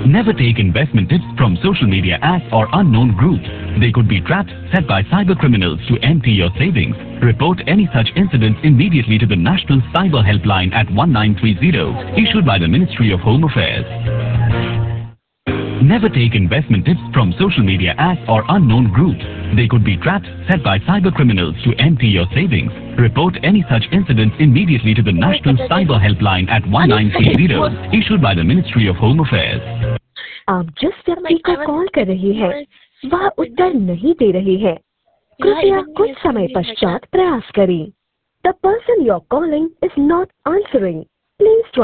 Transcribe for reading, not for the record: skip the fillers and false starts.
Never take investment tips from social media apps or unknown groups. They could be traps set by cyber criminals to empty your savings. Report any such incidents immediately to the National Cyber Helpline at 1930, issued by the Ministry of Home Affairs. Never take investment tips from social media apps or unknown groups. They could be traps set by cyber criminals to empty your savings. Report any such incidents immediately to the National Cyber Helpline at 1930, issued by the Ministry of Home Affairs. आप जिस व्यक्ति को call कर रही हैं, वह उत्तर नहीं दे रही है। कृपया कुछ समय पश्चात प्रयास करें। The person you're calling is not answering. Please try